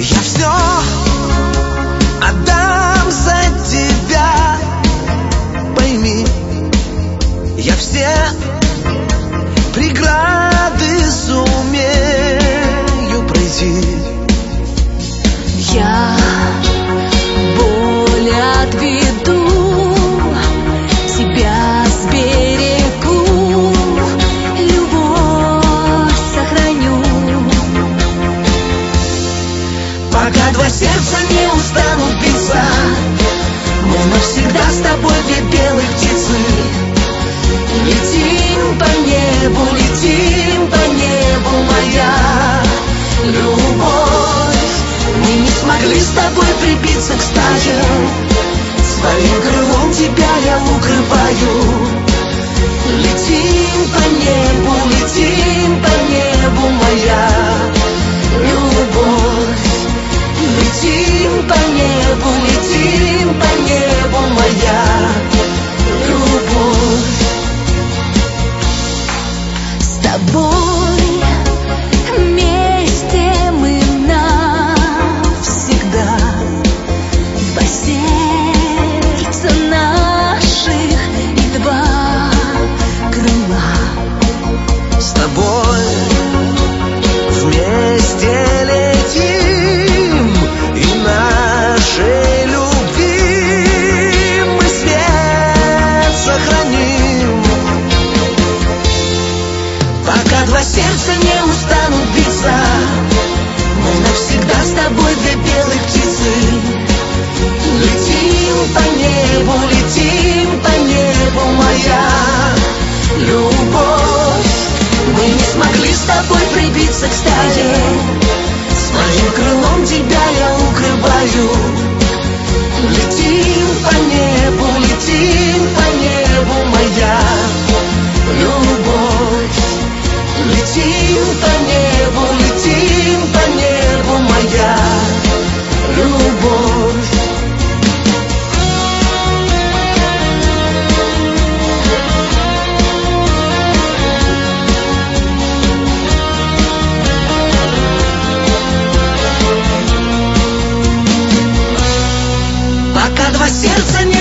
Я все отдам за тебя, пойми, я все преграды сумею пройти. Я боль отведу, тебя сберегу, любовь сохраню. Пока два сердца не устанут биться, мы навсегда с тобой две белых птицы. Летим по небу, моя любовь. Мы не смогли с тобой прибиться к стаям, своим крылом тебя я укрываю. Летим по небу, моя любовь. Летим по небу, моя любовь. С тобой вместе мы навсегда. Два сердца наших и два крыла. С тобой вместе летим, и нашей любви мы свет сохраним. Пока два сердца не устанут биться, мы навсегда с тобой две белых птицы. Летим по небу, моя любовь. Мы не смогли с тобой прибиться к стае, своим крылом тебя я укрываю. Летим по небу, моя любовь. Летим по небу, моя любовь. Пока два сердца не